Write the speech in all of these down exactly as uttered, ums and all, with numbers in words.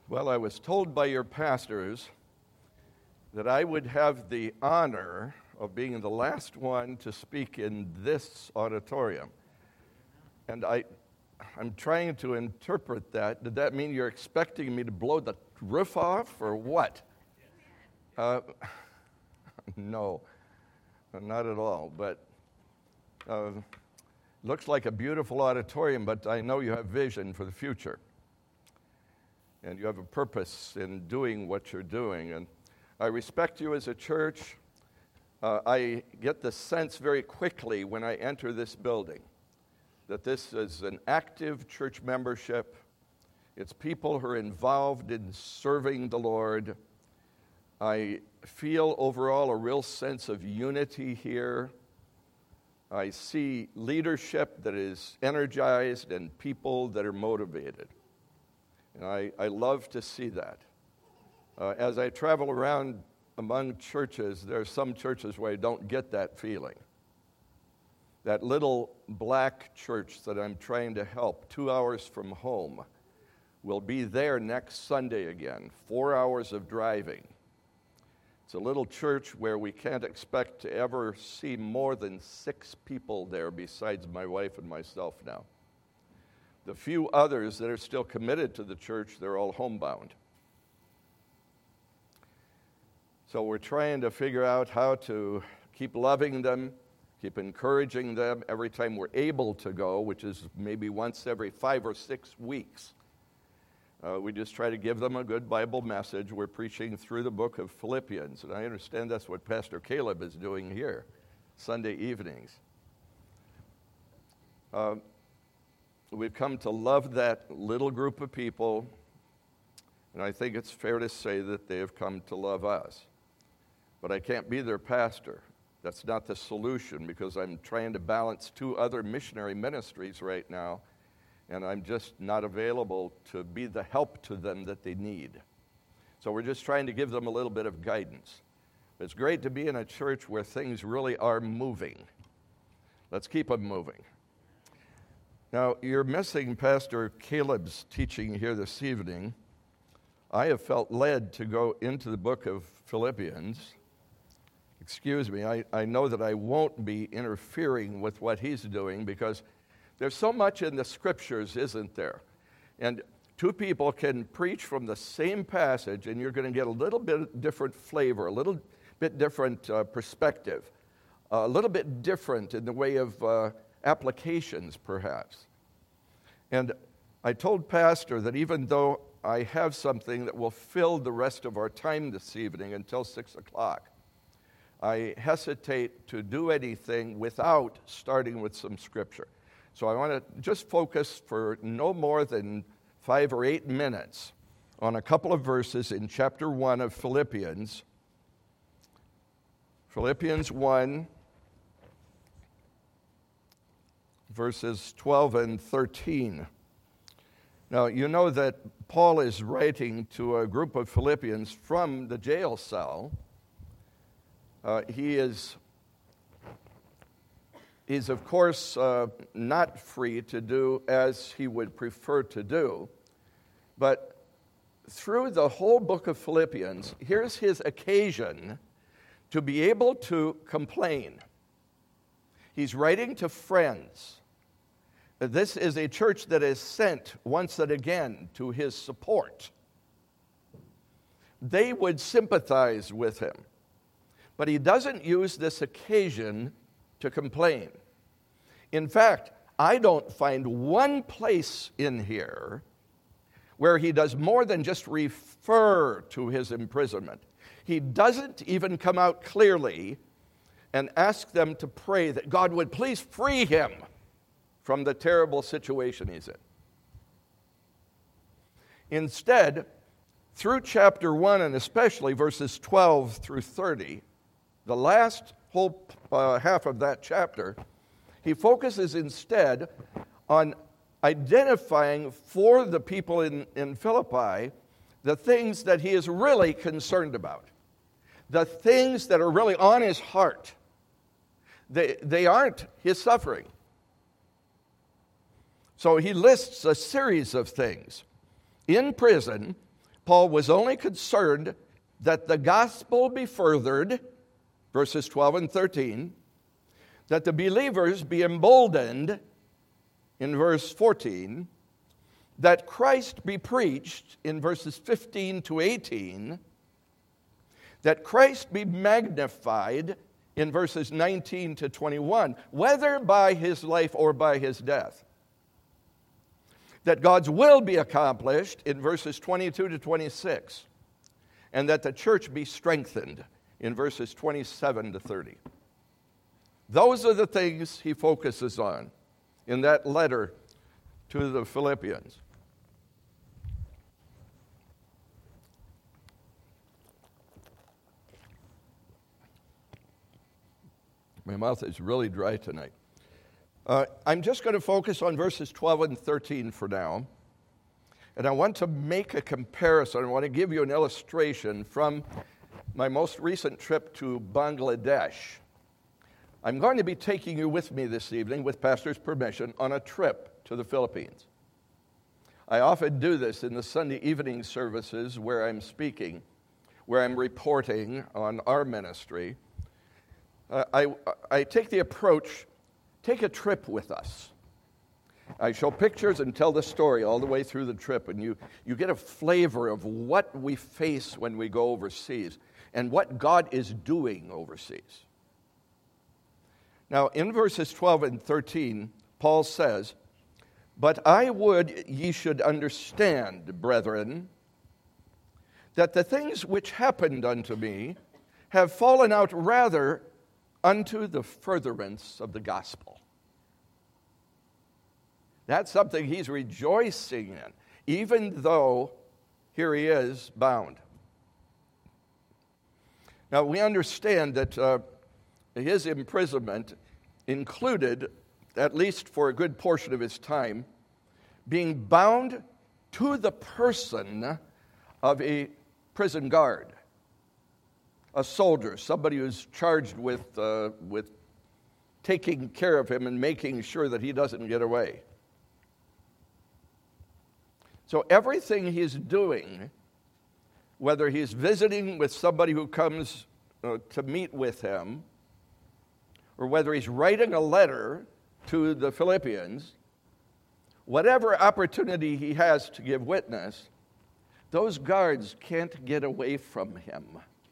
Well, I was told by your pastors that I would have the honor of being the last one to speak in this auditorium. And I, I'm trying to interpret that. Did that mean you're expecting me to blow the roof off or what? Uh, no, not at all. But uh, looks like a beautiful auditorium, but I know you have vision for the future. And you have a purpose in doing what you're doing. And I respect you as a church. Uh, I get the sense very quickly when I enter this building that this is an active church membership. It's people who are involved in serving the Lord. I feel overall a real sense of unity here. I see leadership that is energized and people that are motivated. And I, I love to see that. Uh, as I travel around among churches, there are some churches where I don't get that feeling. That little black church that I'm trying to help two hours from home will be there next Sunday again, four hours of driving. It's a little church where we can't expect to ever see more than six people there besides my wife and myself now. The few others that are still committed to the church, they're all homebound. So we're trying to figure out how to keep loving them, keep encouraging them every time we're able to go, which is maybe once every five or six weeks. Uh, we just try to give them a good Bible message. We're preaching through the book of Philippians, and I understand that's what Pastor Caleb is doing here, Sunday evenings. Uh, We've come to love that little group of people, and I think it's fair to say that they have come to love us. But I can't be their pastor. That's not the solution, because I'm trying to balance two other missionary ministries right now, and I'm just not available to be the help to them that they need. So we're just trying to give them a little bit of guidance. It's great to be in a church where things really are moving. Let's keep them moving. Now, you're missing Pastor Caleb's teaching here this evening. I have felt led to go into the book of Philippians. Excuse me, I, I know that I won't be interfering with what he's doing because there's so much in the scriptures, isn't there? And two people can preach from the same passage, and you're going to get a little bit different flavor, a little bit different uh, perspective, a little bit different in the way of uh, applications, perhaps. And I told Pastor that even though I have something that will fill the rest of our time this evening until six o'clock, I hesitate to do anything without starting with some scripture. So I want to just focus for no more than five or eight minutes on a couple of verses in chapter one of Philippians. Philippians one, verses twelve and thirteen. Now, you know that Paul is writing to a group of Philippians from the jail cell. Uh, he is, is, of course, uh, not free to do as he would prefer to do. But through the whole book of Philippians, here's his occasion to be able to complain. He's writing to friends. This is a church that is sent once and again to his support. They would sympathize with him. But he doesn't use this occasion to complain. In fact, I don't find one place in here where he does more than just refer to his imprisonment. He doesn't even come out clearly and ask them to pray that God would please free him from the terrible situation he's in. Instead, through chapter one, and especially verses twelve through thirty, the last whole uh, half of that chapter, he focuses instead on identifying for the people in, in Philippi the things that he is really concerned about, the things that are really on his heart. They, they aren't his suffering. So he lists a series of things. In prison, Paul was only concerned that the gospel be furthered, verses twelve and thirteen, that the believers be emboldened, in verse fourteen, that Christ be preached, in verses fifteen to eighteen, that Christ be magnified, in verses nineteen to twenty-one, whether by his life or by his death. That God's will be accomplished, in verses twenty-two to twenty-six, and that the church be strengthened, in verses twenty-seven to thirty. Those are the things he focuses on in that letter to the Philippians. My mouth is really dry tonight. Uh, I'm just going to focus on verses twelve and thirteen for now. And I want to make a comparison. I want to give you an illustration from my most recent trip to Bangladesh. I'm going to be taking you with me this evening, with Pastor's permission, on a trip to the Philippines. I often do this in the Sunday evening services where I'm speaking, where I'm reporting on our ministry. Uh, I, I take the approach, take a trip with us. I show pictures and tell the story all the way through the trip, and you, you get a flavor of what we face when we go overseas and what God is doing overseas. Now, in verses twelve and thirteen, Paul says, "But I would ye should understand, brethren, that the things which happened unto me have fallen out rather unto the furtherance of the gospel." That's something he's rejoicing in, even though here he is bound. Now, we understand that uh, his imprisonment included, at least for a good portion of his time, being bound to the person of a prison guard, a soldier, somebody who's charged with, uh, with taking care of him and making sure that he doesn't get away. So everything he's doing, whether he's visiting with somebody who comes uh, to meet with him, or whether he's writing a letter to the Philippians, whatever opportunity he has to give witness, those guards can't get away from him.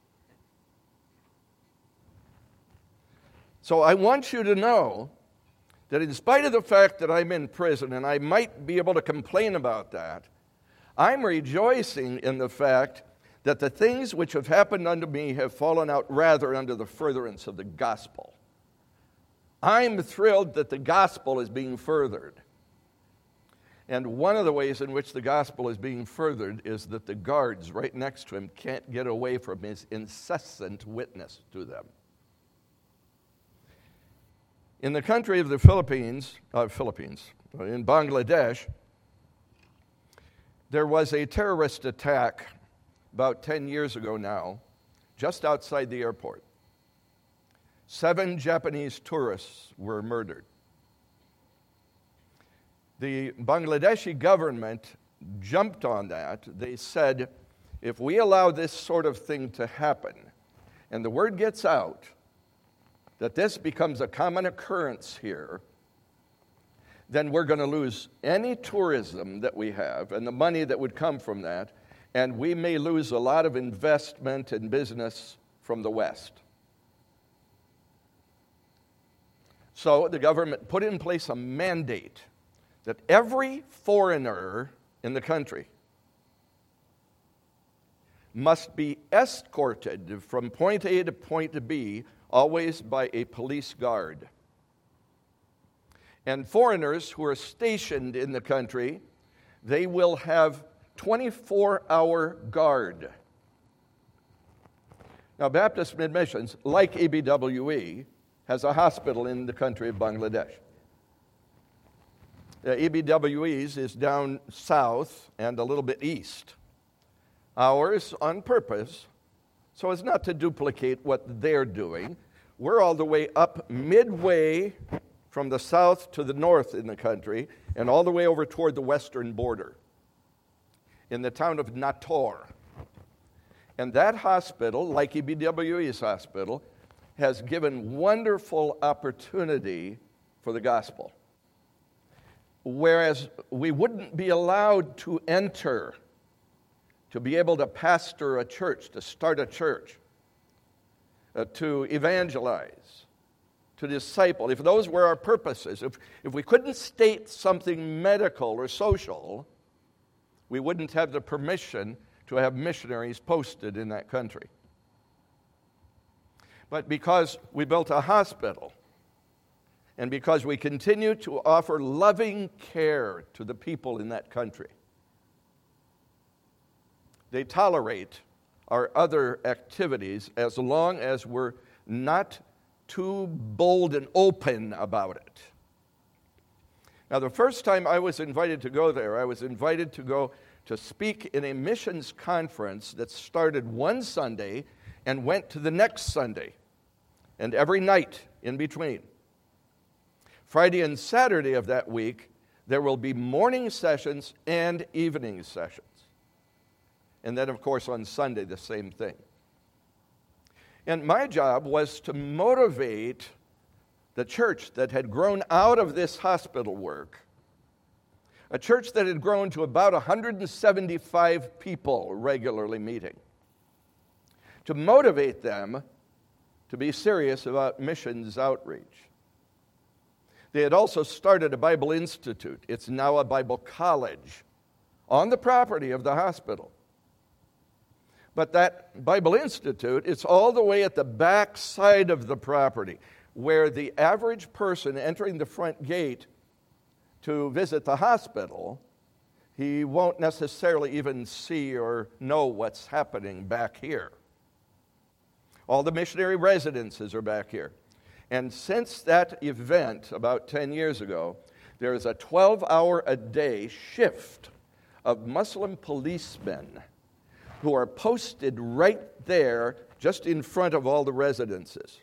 So I want you to know that in spite of the fact that I'm in prison, and I might be able to complain about that, I'm rejoicing in the fact that the things which have happened unto me have fallen out rather under the furtherance of the gospel. I'm thrilled that the gospel is being furthered. And one of the ways in which the gospel is being furthered is that the guards right next to him can't get away from his incessant witness to them. In the country of the Philippines, uh, Philippines, in Bangladesh, there was a terrorist attack about ten years ago now, just outside the airport. Seven Japanese tourists were murdered. The Bangladeshi government jumped on that. They said, if we allow this sort of thing to happen, and the word gets out that this becomes a common occurrence here, then we're going to lose any tourism that we have and the money that would come from that, and we may lose a lot of investment and business from the West. So the government put in place a mandate that every foreigner in the country must be escorted from point A to point B, always by a police guard. And foreigners who are stationed in the country, they will have twenty-four hour guard. Now, Baptist Mid-Missions, like A B W E, has a hospital in the country of Bangladesh. Uh, A B W E's is down south and a little bit east. Ours, on purpose, so as not to duplicate what they're doing, we're all the way up midway from the south to the north in the country and all the way over toward the western border. in the town of Nator. And that hospital, like E B W E's hospital, has given wonderful opportunity for the gospel. Whereas we wouldn't be allowed to enter, to be able to pastor a church, to start a church, uh, to evangelize, to disciple, if those were our purposes, if, if we couldn't state something medical or social, we wouldn't have the permission to have missionaries posted in that country. But because we built a hospital, and because we continue to offer loving care to the people in that country, they tolerate our other activities as long as we're not too bold and open about it. Now, the first time I was invited to go there, I was invited to go to speak in a missions conference that started one Sunday and went to the next Sunday, and every night in between. Friday and Saturday of that week, there will be morning sessions and evening sessions. And then, of course, on Sunday, the same thing. And my job was to motivate the church that had grown out of this hospital work, a church that had grown to about one hundred seventy-five people regularly meeting, to motivate them to be serious about missions outreach. They had also started a Bible Institute. It's now a Bible college on the property of the hospital. But that Bible Institute, it's all the way at the back side of the property, where the average person entering the front gate to visit the hospital, he won't necessarily even see or know what's happening back here. All the missionary residences are back here. And since that event about ten years ago, there is a twelve-hour-a-day shift of Muslim policemen who are posted right there just in front of all the residences.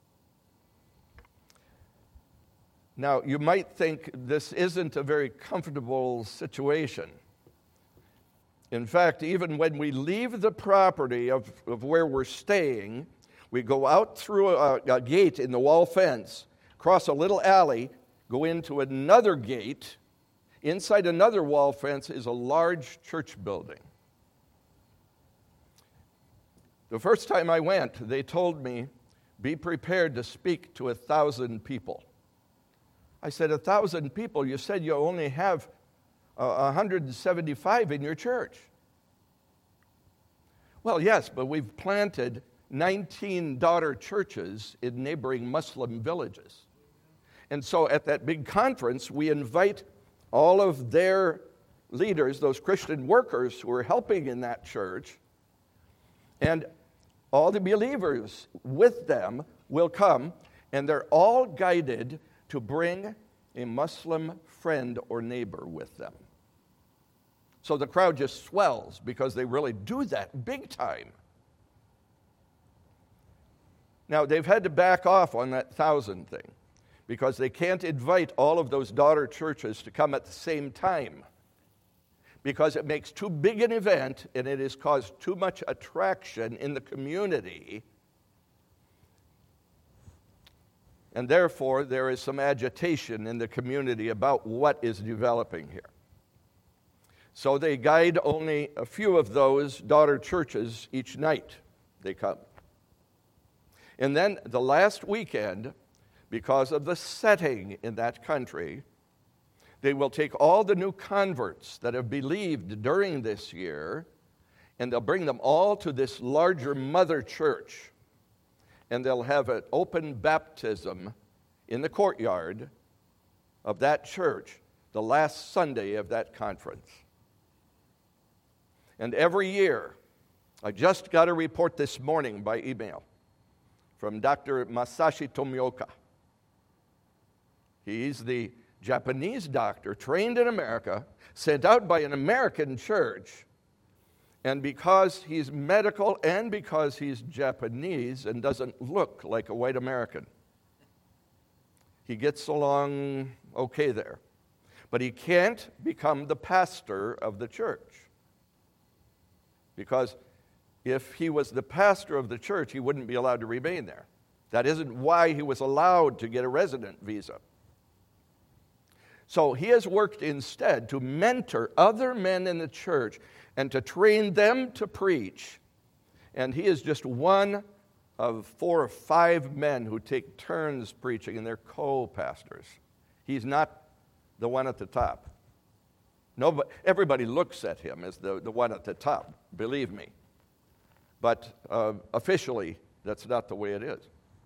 Now, you might think this isn't a very comfortable situation. In fact, even when we leave the property of, of where we're staying, we go out through a, a gate in the wall fence, cross a little alley, go into another gate. Inside another wall fence is a large church building. The first time I went, they told me, be prepared to speak to a thousand people. I said, a thousand people? You said you only have uh, one hundred seventy-five in your church. Well, yes, but we've planted nineteen daughter churches in neighboring Muslim villages. And so at that big conference, we invite all of their leaders, those Christian workers who are helping in that church, and all the believers with them will come, and they're all guided to bring a Muslim friend or neighbor with them. So the crowd just swells because they really do that big time. Now, they've had to back off on that thousand thing because they can't invite all of those daughter churches to come at the same time, because it makes too big an event and it has caused too much attraction in the community. And therefore, there is some agitation in the community about what is developing here. So they guide only a few of those daughter churches each night they come. And then the last weekend, because of the setting in that country, they will take all the new converts that have believed during this year, and they'll bring them all to this larger mother church. And they'll have an open baptism in the courtyard of that church the last Sunday of that conference. And every year, I just got a report this morning by email from Doctor Masashi Tomioka. He's the Japanese doctor trained in America, sent out by an American church, and because he's medical and because he's Japanese and doesn't look like a white American, he gets along okay there. But he can't become the pastor of the church. because if he was the pastor of the church, he wouldn't be allowed to remain there. That isn't why he was allowed to get a resident visa. So he has worked instead to mentor other men in the church and to train them to preach. And he is just one of four or five men who take turns preaching, and they're co-pastors. He's not the one at the top. Nobody, everybody looks at him as the, the one at the top, believe me. But uh, officially, that's not the way it is.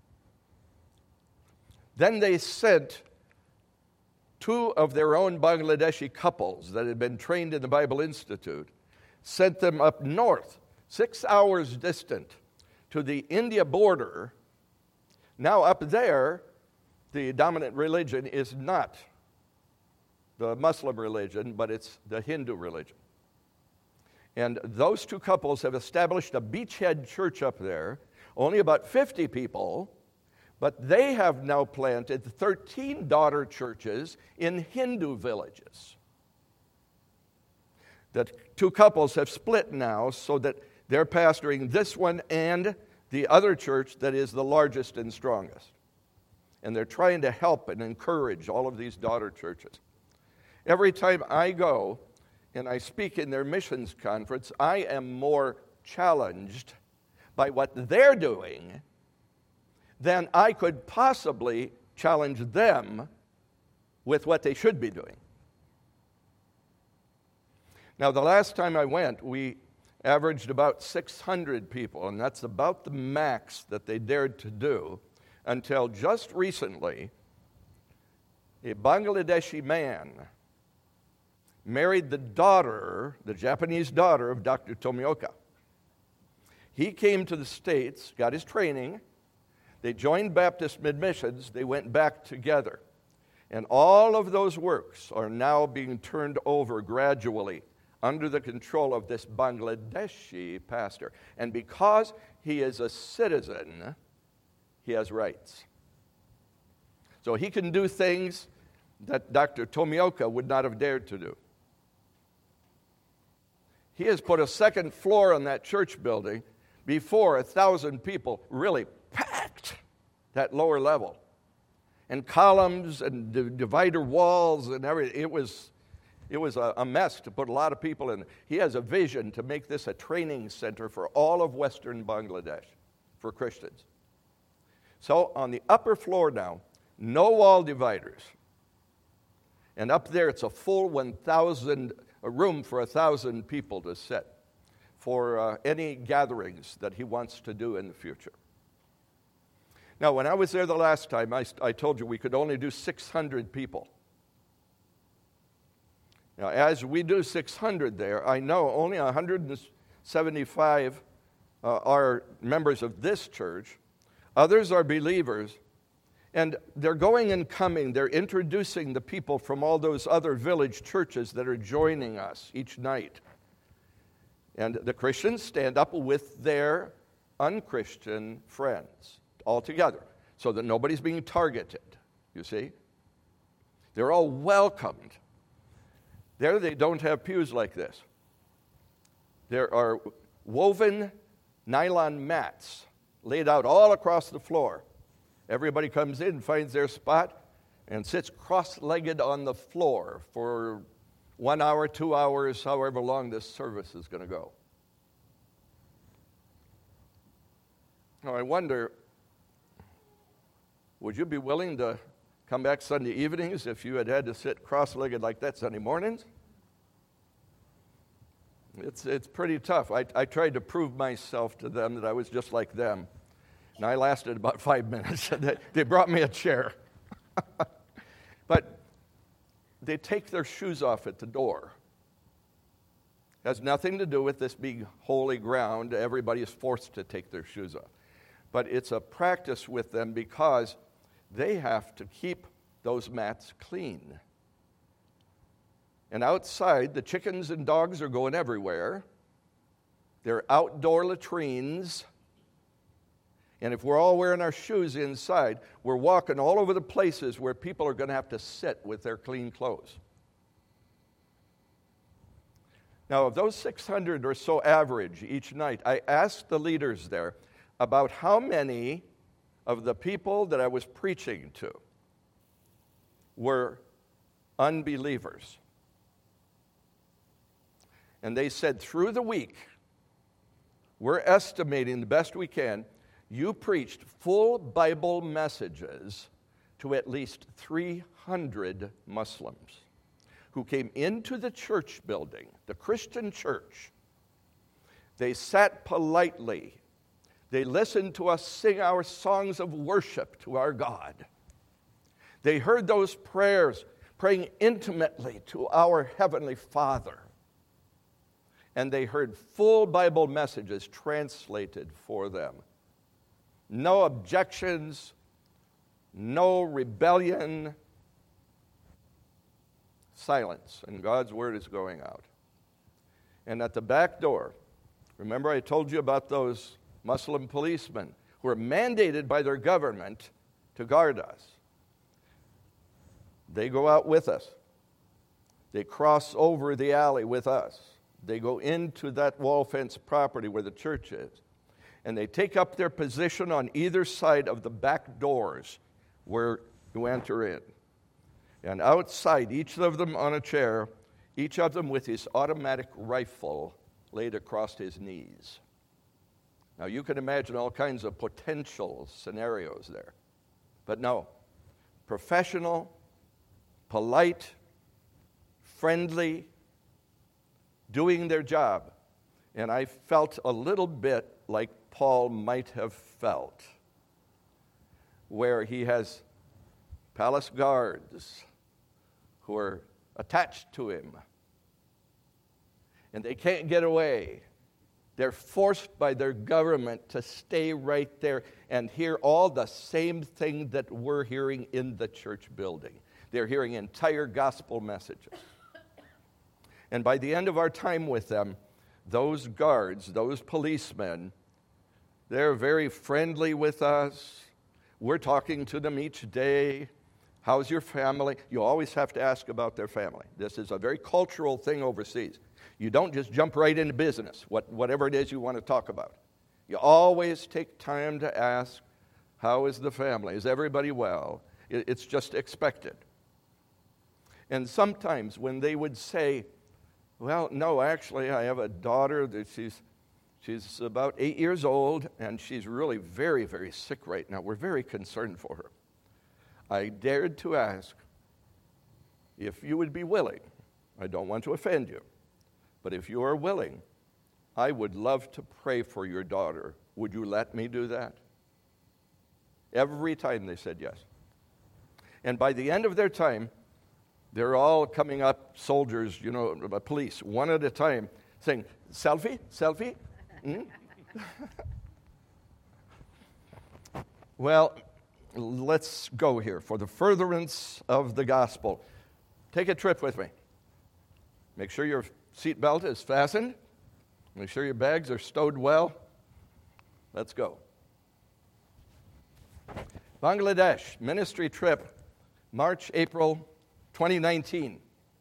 Then they sent two of their own Bangladeshi couples that had been trained in the Bible Institute, sent them up north, six hours distant, to the India border. Now up there, the dominant religion is not the Muslim religion, but it's the Hindu religion. And those two couples have established a beachhead church up there, only about fifty people, but they have now planted thirteen daughter churches in Hindu villages. The two couples have split now so that they're pastoring this one and the other church that is the largest and strongest. And they're trying to help and encourage all of these daughter churches. Every time I go and I speak in their missions conference, I am more challenged by what they're doing than I could possibly challenge them with what they should be doing. Now, the last time I went, we averaged about six hundred people, and that's about the max that they dared to do until just recently, a Bangladeshi man married the daughter, the Japanese daughter of Doctor Tomioka. He came to the States, got his training, they joined Baptist Mid-Missions, they went back together. And all of those works are now being turned over gradually under the control of this Bangladeshi pastor. And because he is a citizen, he has rights. So he can do things that Doctor Tomioka would not have dared to do. He has put a second floor on that church building before a thousand people really packed that lower level. And columns and d- divider walls and everything. It was, it was a, a mess to put a lot of people in. He has a vision to make this a training center for all of Western Bangladesh, for Christians. So on the upper floor now, no wall dividers. And up there it's a full one thousand, a room for one thousand people to sit for uh, any gatherings that he wants to do in the future. Now, when I was there the last time, I, I told you we could only do six hundred people. Now, as we do six hundred there, I know only one hundred seventy-five uh, are members of this church. Others are believers. And they're going and coming. They're introducing the people from all those other village churches that are joining us each night. And the Christians stand up with their unchristian friends all together so that nobody's being targeted, you see. They're all welcomed. There they don't have pews like this. There are woven nylon mats laid out all across the floor. Everybody comes in, finds their spot, and sits cross-legged on the floor for one hour, two hours, however long this service is going to go. Now, I wonder, would you be willing to come back Sunday evenings if you had had to sit cross-legged like that Sunday mornings? It's, it's pretty tough. I, I tried to prove myself to them that I was just like them. And I lasted about five minutes. They brought me a chair. But they take their shoes off at the door. It has nothing to do with this being holy ground. Everybody is forced to take their shoes off. But it's a practice with them because they have to keep those mats clean. And outside, the chickens and dogs are going everywhere. There are outdoor latrines. And if we're all wearing our shoes inside, we're walking all over the places where people are going to have to sit with their clean clothes. Now, of those six hundred or so average each night, I asked the leaders there about how many of the people that I was preaching to were unbelievers. And they said, through the week, we're estimating the best we can, you preached full Bible messages to at least three hundred Muslims who came into the church building, the Christian church. They sat politely. They listened to us sing our songs of worship to our God. They heard those prayers, praying intimately to our Heavenly Father. And they heard full Bible messages translated for them. No objections, no rebellion, silence, and God's word is going out. And at the back door, remember I told you about those Muslim policemen who are mandated by their government to guard us. They go out with us. They cross over the alley with us. They go into that wall fence property where the church is. And they take up their position on either side of the back doors where you enter in. And outside, each of them on a chair, each of them with his automatic rifle laid across his knees. Now, you can imagine all kinds of potential scenarios there. But no, professional, polite, friendly, doing their job. And I felt a little bit like Paul might have felt, where he has palace guards who are attached to him, and they can't get away. They're forced by their government to stay right there and hear all the same thing that we're hearing in the church building. They're hearing entire gospel messages. And by the end of our time with them, those guards, those policemen, they're very friendly with us. We're talking to them each day. How's your family? You always have to ask about their family. This is a very cultural thing overseas. You don't just jump right into business, what, whatever it is you want to talk about. You always take time to ask, how is the family? Is everybody well? It, it's just expected. And sometimes when they would say, well, no, actually, I have a daughter that she's she's about eight years old, and she's really very, very sick right now. We're very concerned for her. I dared to ask if you would be willing. I don't want to offend you, but if you are willing, I would love to pray for your daughter. Would you let me do that? Every time they said yes. And by the end of their time, they're all coming up, soldiers, you know, police, one at a time, saying, selfie, selfie. Mm? Well, let's go here. For the furtherance of the gospel, take a trip with me. Make sure your seatbelt is fastened. Make sure your bags are stowed well. Let's go. Bangladesh, ministry trip, March, April twenty nineteen.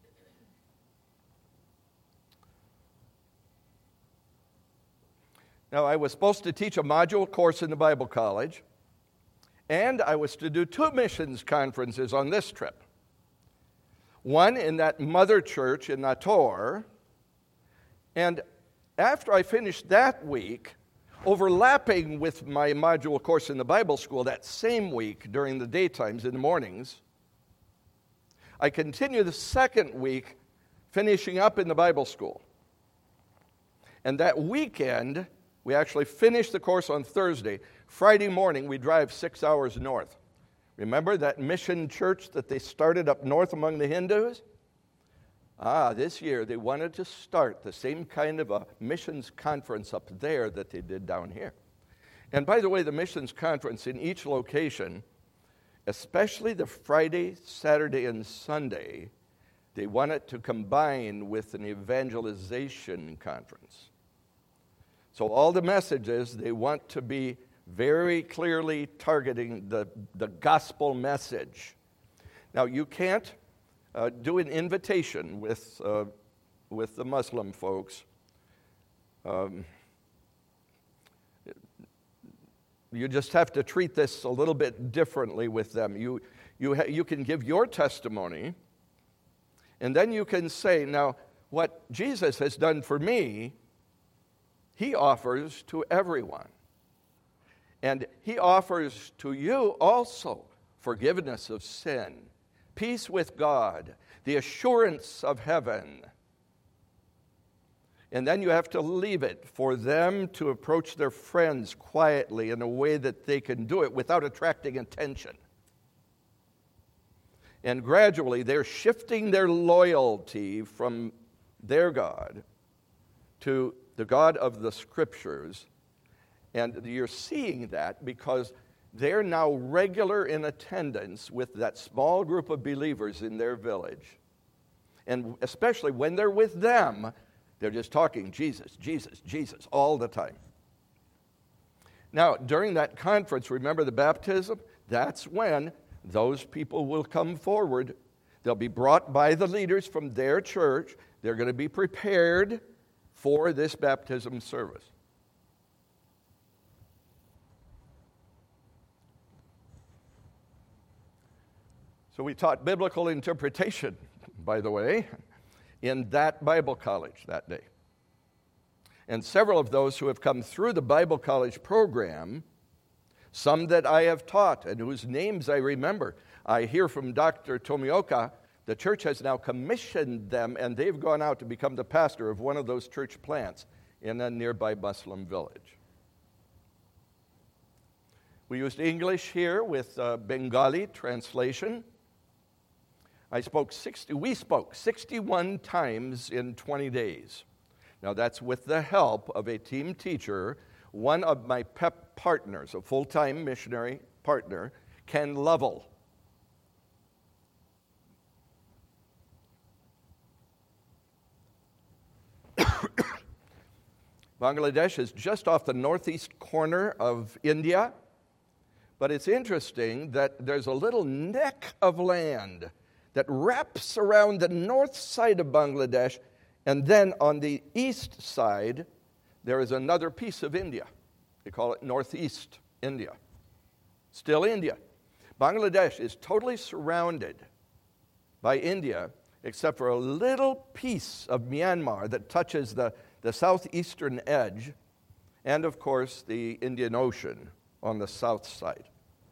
Now, I was supposed to teach a module course in the Bible college, and I was to do two missions conferences on this trip. One in that mother church in Nator, and after I finished that week, overlapping with my module course in the Bible school that same week during the daytimes in the mornings, I continued the second week finishing up in the Bible school. And that weekend, we actually finished the course on Thursday. Friday morning, we drive six hours north. Remember that mission church that they started up north among the Hindus? Ah, this year they wanted to start the same kind of a missions conference up there that they did down here. And by the way, the missions conference in each location, especially the Friday, Saturday, and Sunday, they wanted to combine with an evangelization conference. So all the messages, they want to be very clearly targeting the, the gospel message. Now, you can't uh, do an invitation with, uh, with the Muslim folks, um, you just have to treat this a little bit differently with them. You, you, ha- you can give your testimony, and then you can say, now, what Jesus has done for me, he offers to everyone. And he offers to you also forgiveness of sin, peace with God, the assurance of heaven. And then you have to leave it for them to approach their friends quietly in a way that they can do it without attracting attention. And gradually they're shifting their loyalty from their God to the God of the Scriptures. And you're seeing that because they're now regular in attendance with that small group of believers in their village. And especially when they're with them, they're just talking Jesus, Jesus, Jesus all the time. Now, during that conference, remember the baptism? That's when those people will come forward. They'll be brought by the leaders from their church. They're going to be prepared for this baptism service. So we taught biblical interpretation, by the way, in that Bible college that day. And several of those who have come through the Bible college program, some that I have taught and whose names I remember, I hear from Doctor Tomioka, the church has now commissioned them, and they've gone out to become the pastor of one of those church plants in a nearby Muslim village. We used English here with uh, Bengali translation. I spoke sixty, we spoke sixty-one times in twenty days. Now that's with the help of a team teacher, one of my P E P partners, a full-time missionary partner, Ken Lovell. Bangladesh is just off the northeast corner of India, but it's interesting that there's a little neck of land that wraps around the north side of Bangladesh, and then on the east side, there is another piece of India. They call it Northeast India. Still India. Bangladesh is totally surrounded by India, except for a little piece of Myanmar that touches the, the southeastern edge, and of course the Indian Ocean on the south side.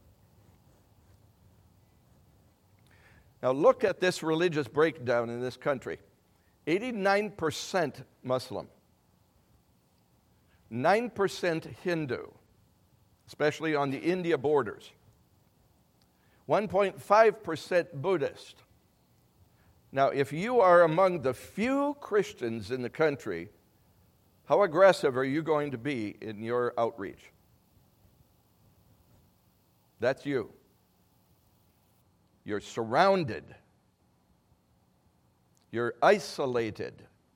Now look at this religious breakdown in this country. eighty-nine percent Muslim, nine percent Hindu, especially on the India borders, one point five percent Buddhist. Now, if you are among the few Christians in the country, how aggressive are you going to be in your outreach? That's you. You're surrounded. You're isolated.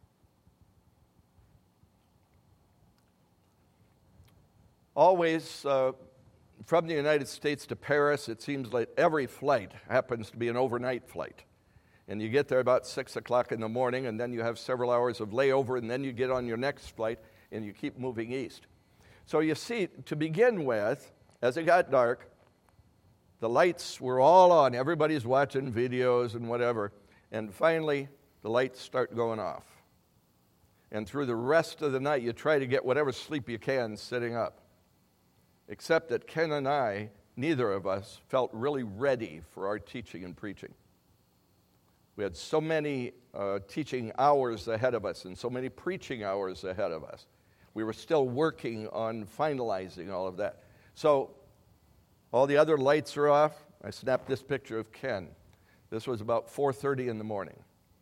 Always, uh, from the United States to Paris, it seems like every flight happens to be an overnight flight. And you get there about six o'clock in the morning, and then you have several hours of layover, and then you get on your next flight, and you keep moving east. So you see, to begin with, as it got dark, the lights were all on. Everybody's watching videos and whatever. And finally, the lights start going off. And through the rest of the night, you try to get whatever sleep you can sitting up. Except that Ken and I, neither of us, felt really ready for our teaching and preaching. We had so many uh, teaching hours ahead of us and so many preaching hours ahead of us. We were still working on finalizing all of that. So all the other lights are off. I snapped this picture of Ken. This was about four thirty in the morning.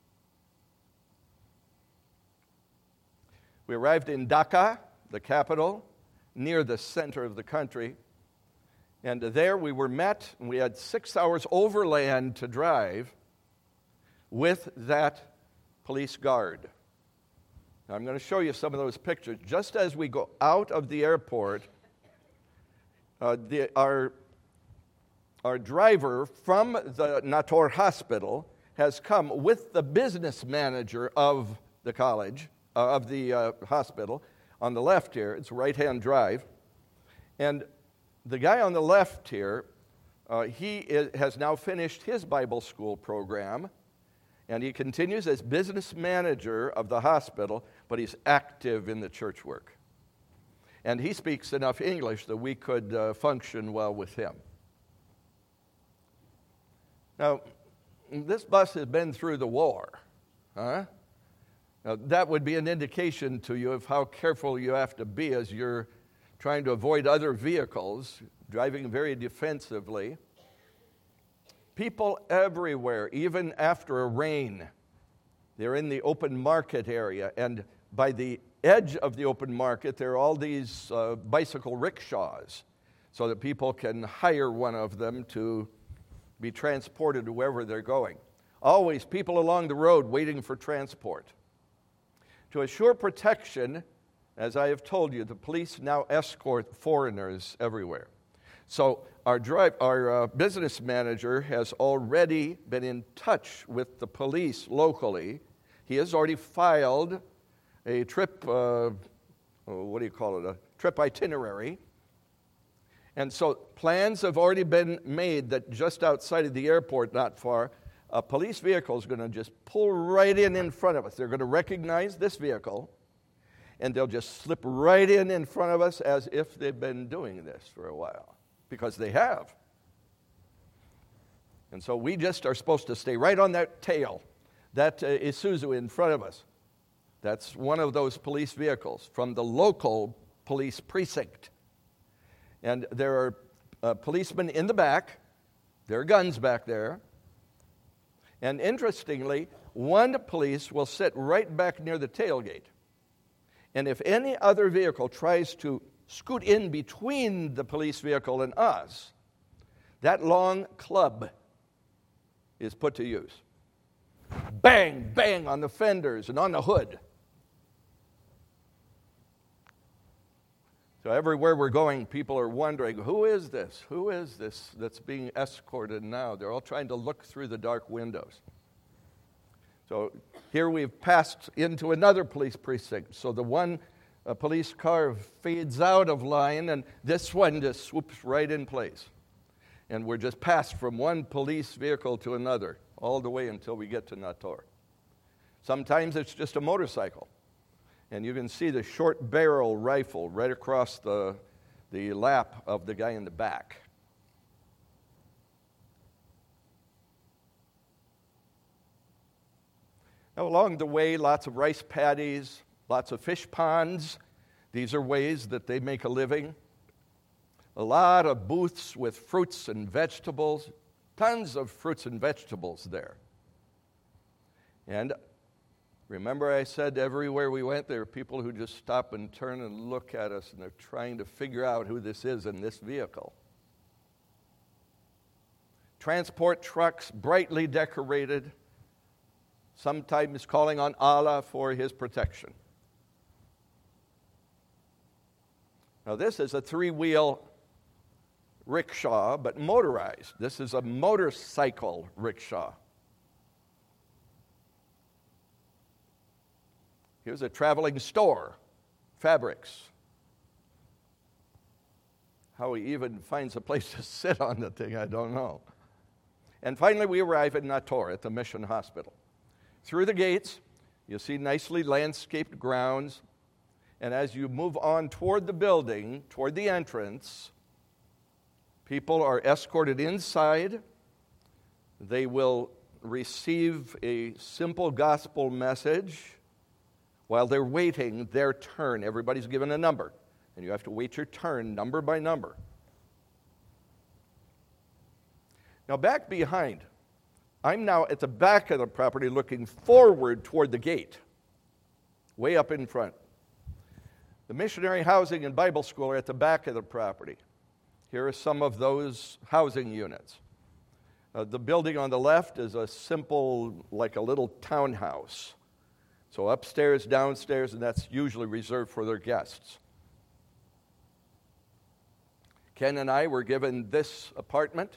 We arrived in Dhaka, the capital, near the center of the country. And there we were met, and we had six hours overland to drive with that police guard. Now, I'm going to show you some of those pictures. Just as we go out of the airport, uh, the, our, our driver from the Nator hospital has come with the business manager of the college, uh, of the uh, hospital. On the left here, it's a right-hand drive. And the guy on the left here, uh, he is, has now finished his Bible school program, and he continues as business manager of the hospital, but he's active in the church work. And he speaks enough English that we could uh, function well with him. Now, this bus has been through the war, huh? Now, that would be an indication to you of how careful you have to be as you're trying to avoid other vehicles, driving very defensively. People everywhere, even after a rain, they're in the open market area, and by the edge of the open market, there are all these uh, bicycle rickshaws so that people can hire one of them to be transported to wherever they're going. Always people along the road waiting for transport. To assure protection, as I have told you, the police now escort foreigners everywhere. So our, drive, our uh, business manager has already been in touch with the police locally. He has already filed a trip, uh, what do you call it, a trip itinerary. And so plans have already been made that just outside of the airport, not far, a police vehicle is going to just pull right in in front of us. They're going to recognize this vehicle, and they'll just slip right in in front of us as if they've been doing this for a while, because they have. And so we just are supposed to stay right on that tail, that uh, Isuzu in front of us. That's one of those police vehicles from the local police precinct. And there are uh, policemen in the back. There are guns back there. And interestingly, one police will sit right back near the tailgate. And if any other vehicle tries to scoot in between the police vehicle and us, that long club is put to use. Bang, bang on the fenders and on the hood. So everywhere we're going, people are wondering, who is this? Who is this that's being escorted now? They're all trying to look through the dark windows. So here we've passed into another police precinct. So the one uh, police car fades out of line, and this one just swoops right in place. And we're just passed from one police vehicle to another, all the way until we get to Nator. Sometimes it's just a motorcycle. And you can see the short barrel rifle right across the, the lap of the guy in the back. Now, along the way, lots of rice paddies, lots of fish ponds. These are ways that they make a living. A lot of booths with fruits and vegetables, tons of fruits and vegetables there. And remember I said everywhere we went, there are people who just stop and turn and look at us, and they're trying to figure out who this is in this vehicle. Transport trucks, brightly decorated, sometimes calling on Allah for his protection. Now this is a three-wheel rickshaw, but motorized. This is a motorcycle rickshaw. Here's a traveling store, fabrics. How he even finds a place to sit on the thing, I don't know. And finally, we arrive at Nator, at the mission hospital. Through the gates, you see nicely landscaped grounds, and as you move on toward the building, toward the entrance, people are escorted inside. They will receive a simple gospel message. While they're waiting their turn, everybody's given a number, and you have to wait your turn number by number. Now back behind, I'm now at the back of the property looking forward toward the gate, way up in front. The missionary housing and Bible school are at the back of the property. Here are some of those housing units. Uh, the building on the left is a simple, like a little townhouse. So upstairs, downstairs, and that's usually reserved for their guests. Ken and I were given this apartment.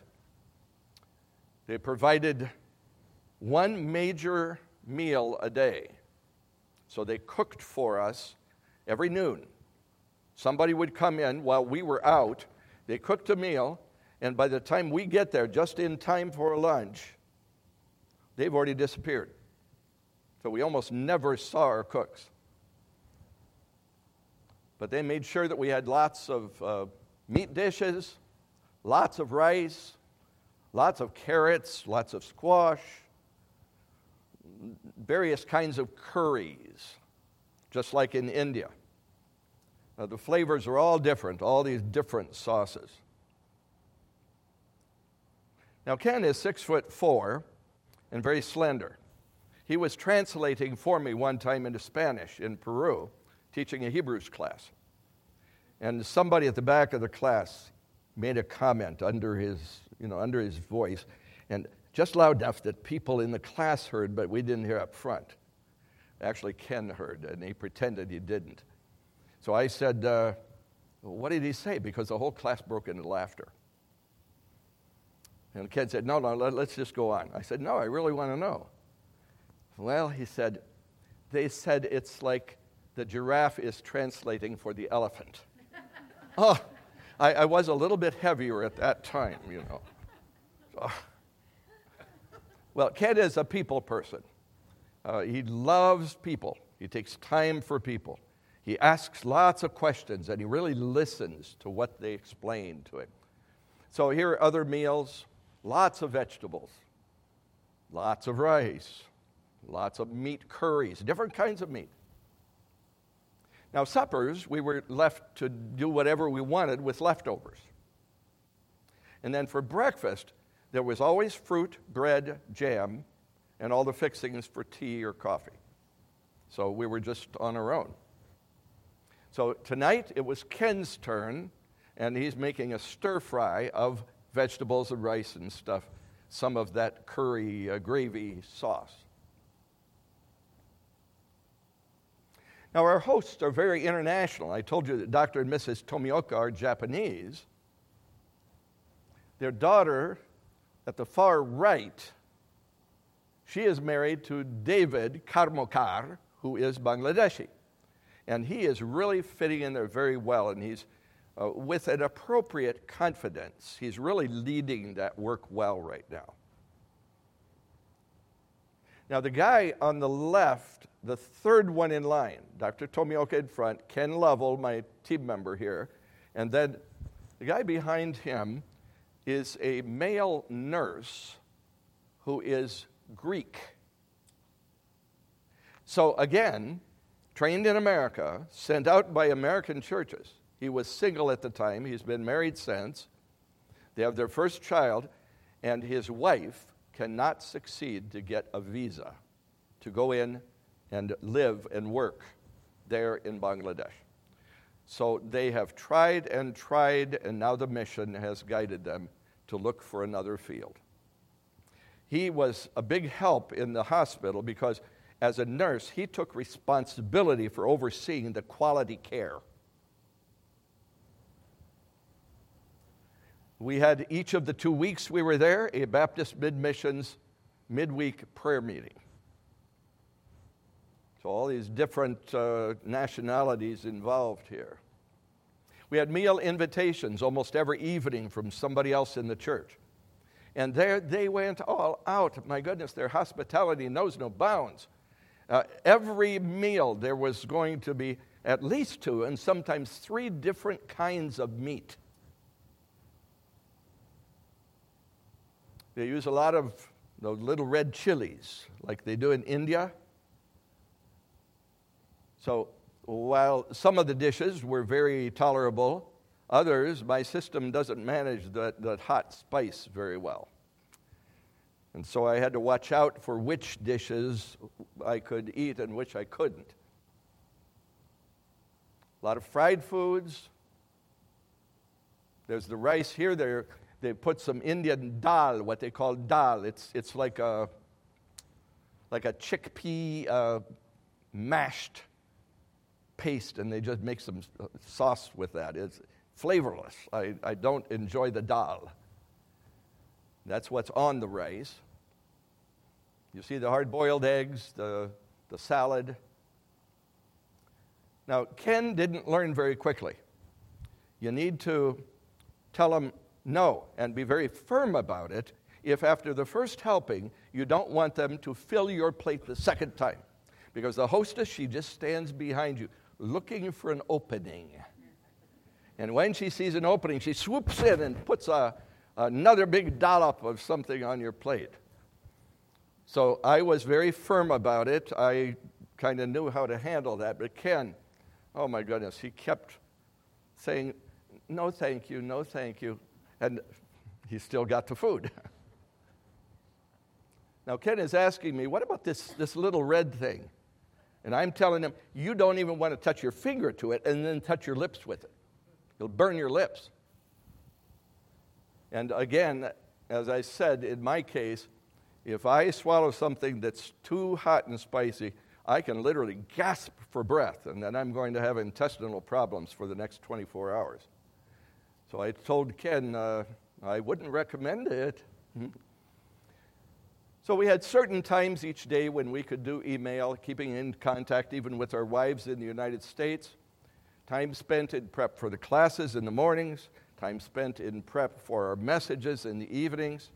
They provided one major meal a day. So they cooked for us every noon. Somebody would come in while we were out. They cooked a meal, and by the time we get there, just in time for lunch, they've already disappeared. So we almost never saw our cooks. But they made sure that we had lots of uh, meat dishes, lots of rice, lots of carrots, lots of squash, various kinds of curries, just like in India. Now, the flavors are all different, all these different sauces. Now, Ken is six foot four and very slender. He was translating for me one time into Spanish in Peru, teaching a Hebrews class. And somebody at the back of the class made a comment under his, you know, under his voice, and just loud enough that people in the class heard, but we didn't hear up front. Actually, Ken heard, and he pretended he didn't. So I said, uh, what did he say? Because the whole class broke into laughter. And Ken said, no, no, let, let's just go on. I said, no, I really want to know. Well, he said, they said it's like the giraffe is translating for the elephant. Oh, I, I was a little bit heavier at that time, you know. So, well, Ken is a people person. Uh, he loves people. He takes time for people. He asks lots of questions, and he really listens to what they explain to him. So here are other meals, lots of vegetables, lots of rice, lots of meat curries, different kinds of meat. Now, suppers, we were left to do whatever we wanted with leftovers. And then for breakfast, there was always fruit, bread, jam, and all the fixings for tea or coffee. So we were just on our own. So tonight, it was Ken's turn, and he's making a stir-fry of vegetables and rice and stuff, some of that curry uh, gravy sauce. Now, our hosts are very international. I told you that Doctor and Missus Tomioka are Japanese. Their daughter, at the far right, she is married to David Karmokar, who is Bangladeshi. And he is really fitting in there very well, and he's, uh, with an appropriate confidence, he's really leading that work well right now. Now, the guy on the left, the third one in line, Doctor Tomioka in front, Ken Lovell, my team member here, and then the guy behind him is a male nurse who is Greek. So again, trained in America, sent out by American churches. He was single at the time. He's been married since. They have their first child, and his wife cannot succeed to get a visa to go in and live and work there in Bangladesh. So they have tried and tried, and now the mission has guided them to look for another field. He was a big help in the hospital because as a nurse, he took responsibility for overseeing the quality care. We had each of the two weeks we were there, a Baptist Mid-Missions midweek prayer meeting. So all these different uh, nationalities involved here. We had meal invitations almost every evening from somebody else in the church. And there they went all out. My goodness, their hospitality knows no bounds. Uh, every meal there was going to be at least two and sometimes three different kinds of meat. They use a lot of those little red chilies like they do in India. So while some of the dishes were very tolerable, others, my system doesn't manage that, that hot spice very well. And so I had to watch out for which dishes I could eat and which I couldn't. A lot of fried foods. There's the rice here. They're, they put some Indian dal, what they call dal. It's, it's like a, like a chickpea uh, mashed paste, and they just make some sauce with that. It's flavorless. I, I don't enjoy the dal. That's what's on the rice. You see the hard-boiled eggs, the, the salad, Now, Ken didn't learn very quickly. You need to tell him no and be very firm about it if after the first helping you don't want them to fill your plate the second time. Because the hostess, she just stands behind you looking for an opening. And when she sees an opening, she swoops in and puts a, another big dollop of something on your plate. So I was very firm about it. I kind of knew how to handle that. But Ken, oh my goodness, he kept saying, no thank you, no thank you. And he still got the food. Now Ken is asking me, what about this, this little red thing? And I'm telling him, you don't even want to touch your finger to it and then touch your lips with it. You'll burn your lips. And again, as I said, in my case, if I swallow something that's too hot and spicy, I can literally gasp for breath, and then I'm going to have intestinal problems for the next twenty-four hours. So I told Ken uh, I wouldn't recommend it. So we had certain times each day when we could do email, keeping in contact even with our wives in the United States. Time spent in prep for the classes in the mornings. Time spent in prep for our messages in the evenings.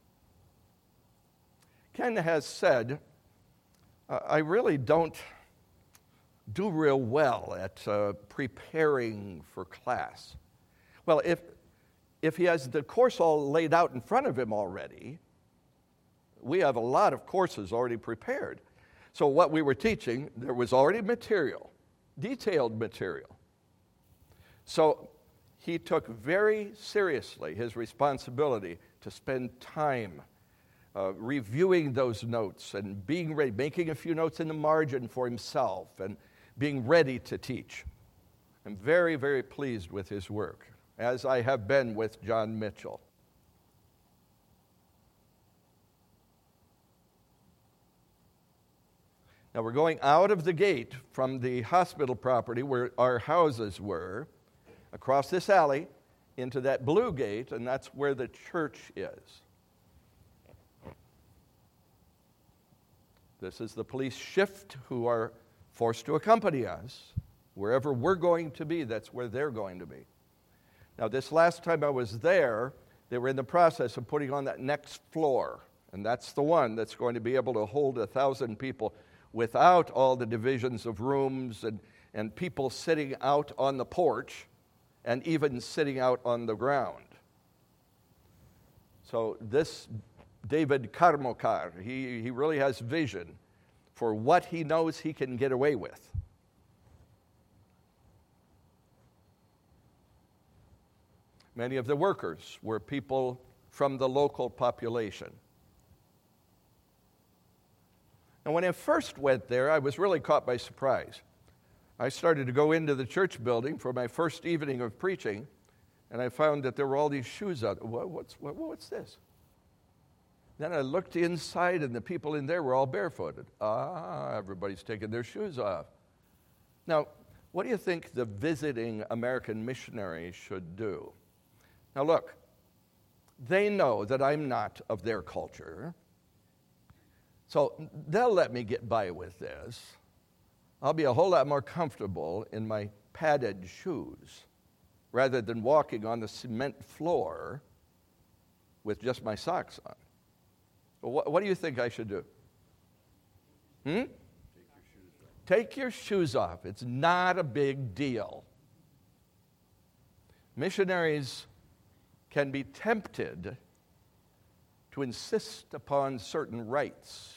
Ken has said, uh, I really don't do real well at uh, preparing for class. Well, if, if he has the course all laid out in front of him already, we have a lot of courses already prepared. So what we were teaching, there was already material, detailed material. So he took very seriously his responsibility to spend time uh, reviewing those notes and being ready, making a few notes in the margin for himself and being ready to teach. I'm very, very pleased with his work, as I have been with John Mitchell. Now we're going out of the gate from the hospital property where our houses were, across this alley, into that blue gate, and that's where the church is. This is the police shift who are forced to accompany us. Wherever we're going to be, that's where they're going to be. Now, this last time I was there, they were in the process of putting on that next floor, and that's the one that's going to be able to hold a thousand people without all the divisions of rooms and, and people sitting out on the porch and even sitting out on the ground. So this David Karmokar, he, he really has vision for what he knows he can get away with. Many of the workers were people from the local population. And when I first went there, I was really caught by surprise. I started to go into the church building for my first evening of preaching, and I found that there were all these shoes out. What, what's, what, what's this? Then I looked inside, and the people in there were all barefooted. Ah, everybody's taking their shoes off. Now, what do you think the visiting American missionary should do? Now, look, they know that I'm not of their culture, so they'll let me get by with this. I'll be a whole lot more comfortable in my padded shoes rather than walking on the cement floor with just my socks on. What, what do you think I should do? Hmm? Take your shoes off. It's not a big deal. Missionaries can be tempted to insist upon certain rights.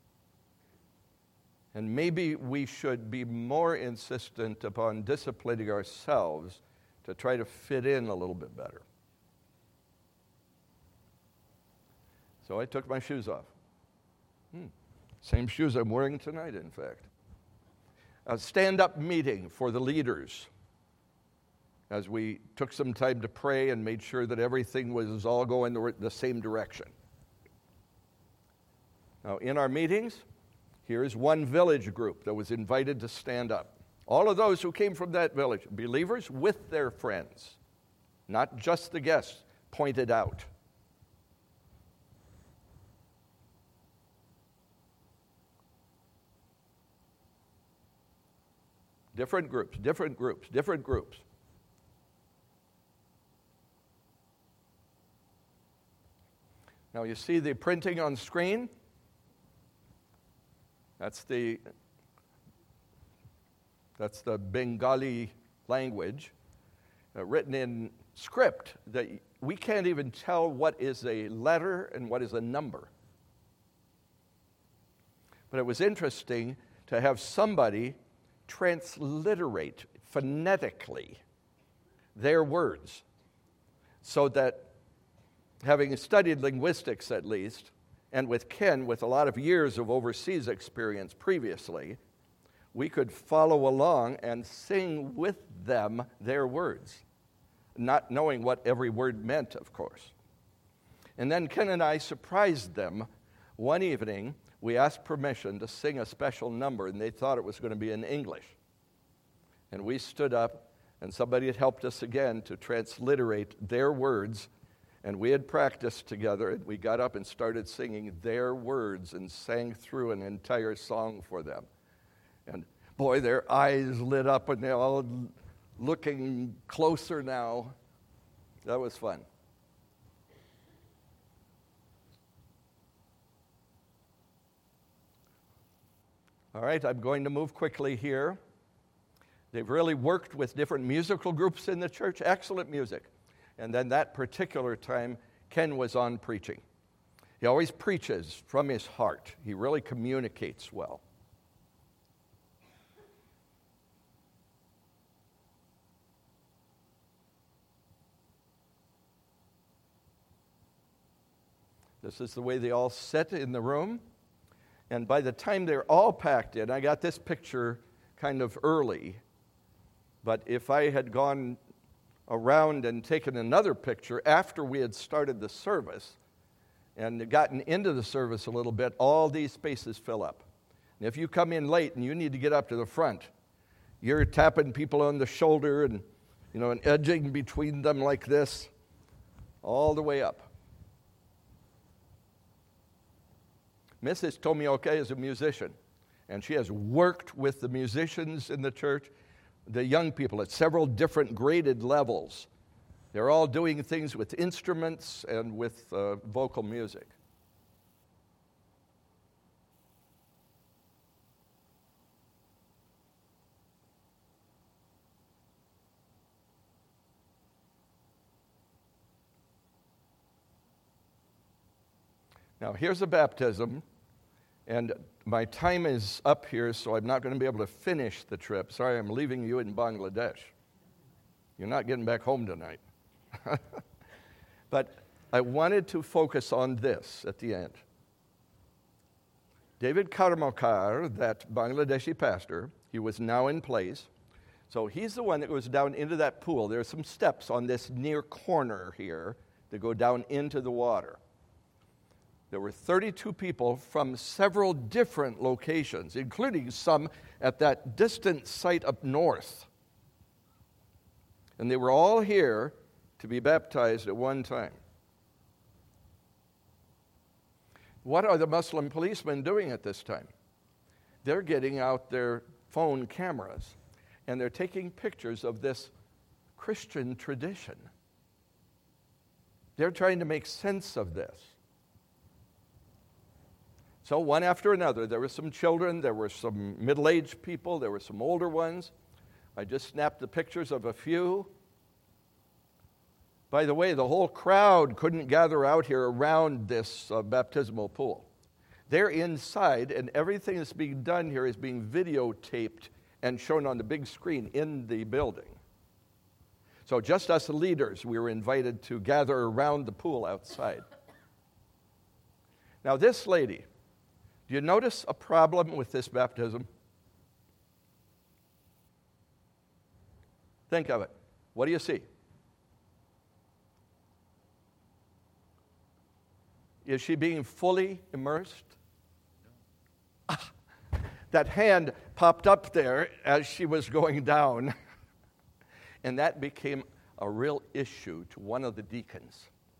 And maybe we should be more insistent upon disciplining ourselves to try to fit in a little bit better. So I took my shoes off. Hmm. Same shoes I'm wearing tonight, in fact. A stand-up meeting for the leaders as we took some time to pray and made sure that everything was all going the same direction. Now, in our meetings, here's one village group that was invited to stand up. All of those who came from that village, believers with their friends, not just the guests, pointed out. different groups, different groups, different groups. Now you see the printing on screen? That's the, that's the Bengali language, uh, written in script that we can't even tell what is a letter and what is a number. But it was interesting to have somebody transliterate phonetically their words so that, having studied linguistics at least, and with Ken with a lot of years of overseas experience previously, we could follow along and sing with them their words, not knowing what every word meant, of course. And then Ken and I surprised them one evening. We asked permission to sing a special number, and they thought it was going to be in English. And we stood up, and somebody had helped us again to transliterate their words, and we had practiced together, and we got up and started singing their words and sang through an entire song for them. And boy, their eyes lit up, and they're all looking closer now. That was fun. All right, I'm going to move quickly here. They've really worked with different musical groups in the church, excellent music. And then that particular time, Ken was on preaching. He always preaches from his heart. He really communicates well. This is the way they all sit in the room. And by the time they're all packed in, I got this picture kind of early. But if I had gone around and taken another picture after we had started the service and gotten into the service a little bit, all these spaces fill up. And if you come in late and you need to get up to the front, you're tapping people on the shoulder and, you know, and edging between them like this all the way up. Missus Tomioka is a musician, and she has worked with the musicians in the church, the young people, at several different graded levels. They're all doing things with instruments and with uh, vocal music. Now, here's a baptism, and my time is up here, so I'm not going to be able to finish the trip. Sorry, I'm leaving you in Bangladesh. You're not getting back home tonight. But I wanted to focus on this at the end. David Karmakar, that Bangladeshi pastor, he was now in place. So he's the one that goes down into that pool. There are some steps on this near corner here that go down into the water. There were thirty-two people from several different locations, including some at that distant site up north. And they were all here to be baptized at one time. What are the Muslim policemen doing at this time? They're getting out their phone cameras, and they're taking pictures of this Christian tradition. They're trying to make sense of this. So one after another, there were some children, there were some middle-aged people, there were some older ones. I just snapped the pictures of a few. By the way, the whole crowd couldn't gather out here around this uh, baptismal pool. They're inside, and everything that's being done here is being videotaped and shown on the big screen in the building. So just us leaders, we were invited to gather around the pool outside. Now this lady, do you notice a problem with this baptism? Think of it. What do you see? Is she being fully immersed? Ah, that hand popped up there as she was going down, and that became a real issue to one of the deacons.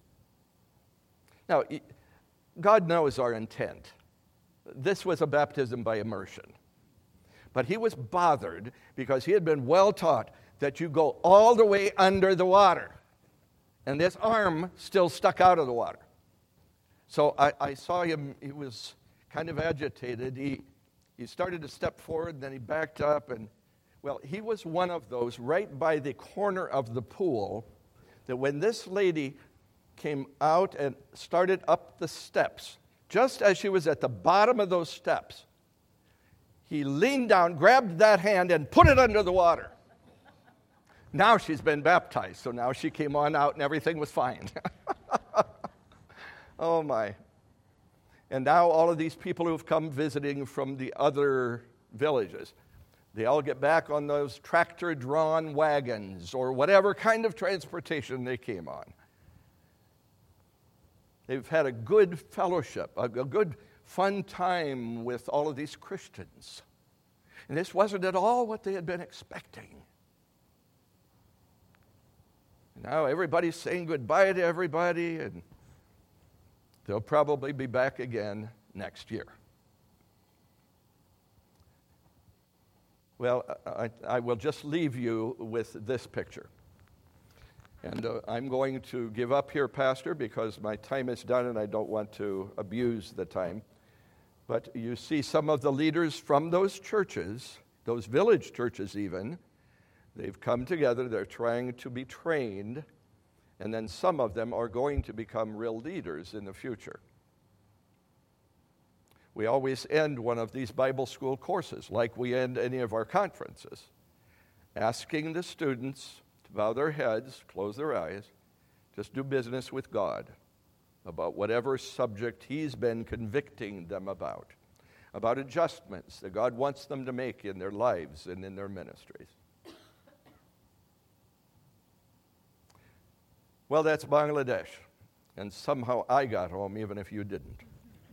Now, God knows our intent. This was a baptism by immersion. But he was bothered because he had been well taught that you go all the way under the water. And this arm still stuck out of the water. So I, I saw him, he was kind of agitated. He, he started to step forward, and then he backed up. And, well, he was one of those right by the corner of the pool that when this lady came out and started up the steps, just as she was at the bottom of those steps, he leaned down, grabbed that hand, and put it under the water. Now she's been baptized, so now she came on out and everything was fine. Oh, my. And now all of these people who have come visiting from the other villages, they all get back on those tractor-drawn wagons or whatever kind of transportation they came on. They've had a good fellowship, a, a good fun time with all of these Christians. And this wasn't at all what they had been expecting. Now everybody's saying goodbye to everybody, and they'll probably be back again next year. Well, I, I will just leave you with this picture. And uh, I'm going to give up here, Pastor, because my time is done and I don't want to abuse the time. But you see some of the leaders from those churches, those village churches even, they've come together, they're trying to be trained, and then some of them are going to become real leaders in the future. We always end one of these Bible school courses, like we end any of our conferences, asking the students to bow their heads, close their eyes, just do business with God about whatever subject He's been convicting them about, about adjustments that God wants them to make in their lives and in their ministries. Well, that's Bangladesh, and somehow I got home even if you didn't.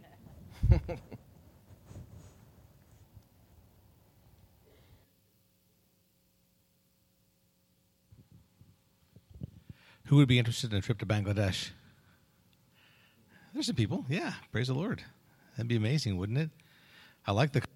Who would be interested in a trip to Bangladesh? There's some people. Yeah, praise the Lord. That'd be amazing, wouldn't it? I like the...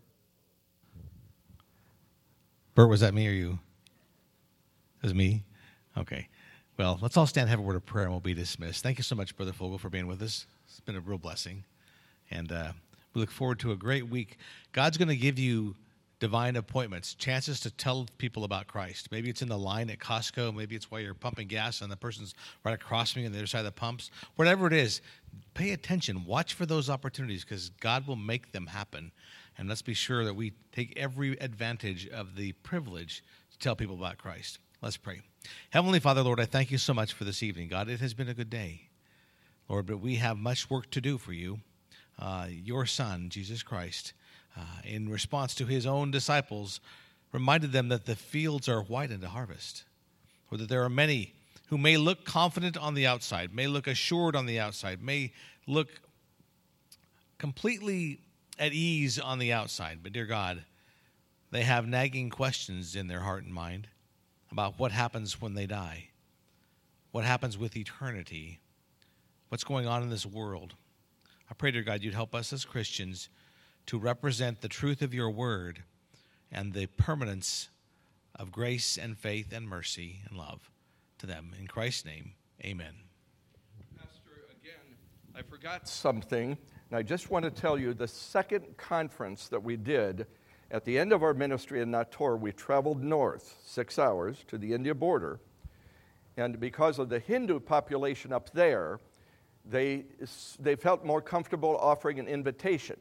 Bert, was that me or you? It was me? Okay. Well, let's all stand and have a word of prayer and we'll be dismissed. Thank you so much, Brother Fogel, for being with us. It's been a real blessing. And uh, we look forward to a great week. God's going to give you divine appointments, chances to tell people about Christ. Maybe it's in the line at Costco. Maybe it's while you're pumping gas and the person's right across from you on the other side of the pumps. Whatever it is, pay attention. Watch for those opportunities because God will make them happen. And let's be sure that we take every advantage of the privilege to tell people about Christ. Let's pray. Heavenly Father, Lord, I thank you so much for this evening. God, it has been a good day. Lord, but we have much work to do for you. Uh, your Son, Jesus Christ, uh, in response to his own disciples, reminded them that the fields are white unto harvest, or that there are many who may look confident on the outside, may look assured on the outside, may look completely at ease on the outside. But, dear God, they have nagging questions in their heart and mind about what happens when they die, what happens with eternity, what's going on in this world. I pray, dear God, you'd help us as Christians to represent the truth of your word and the permanence of grace and faith and mercy and love to them. In Christ's name, amen. Pastor, again, I forgot something, and I just want to tell you the second conference that we did at the end of our ministry in Nator, we traveled north six hours to the India border, and because of the Hindu population up there, they, they felt more comfortable offering an invitation.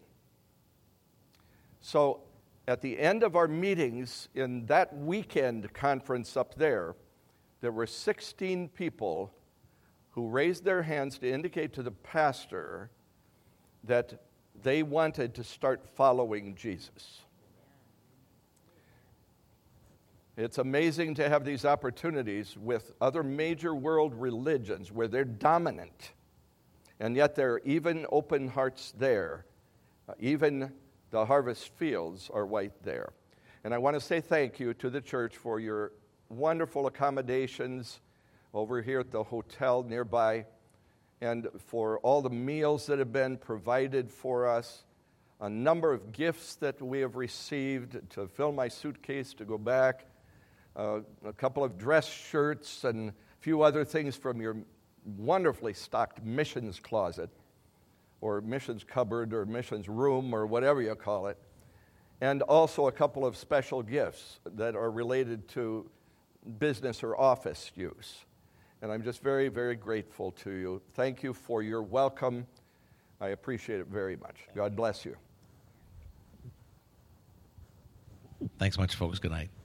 So at the end of our meetings in that weekend conference up there, there were sixteen people who raised their hands to indicate to the pastor that they wanted to start following Jesus. It's amazing to have these opportunities with other major world religions where they're dominant, and yet there are even open hearts there. Uh, even the harvest fields are white there. And I want to say thank you to the church for your wonderful accommodations over here at the hotel nearby, and for all the meals that have been provided for us. a number of gifts that we have received to fill my suitcase to go back, uh, a couple of dress shirts, and a few other things from your wonderfully stocked missions closet, or missions cupboard, or missions room, or whatever you call it, and also a couple of special gifts that are related to business or office use. And I'm just very, very grateful to you. Thank you for your welcome. I appreciate it very much. God bless you. Thanks much, folks. Good night.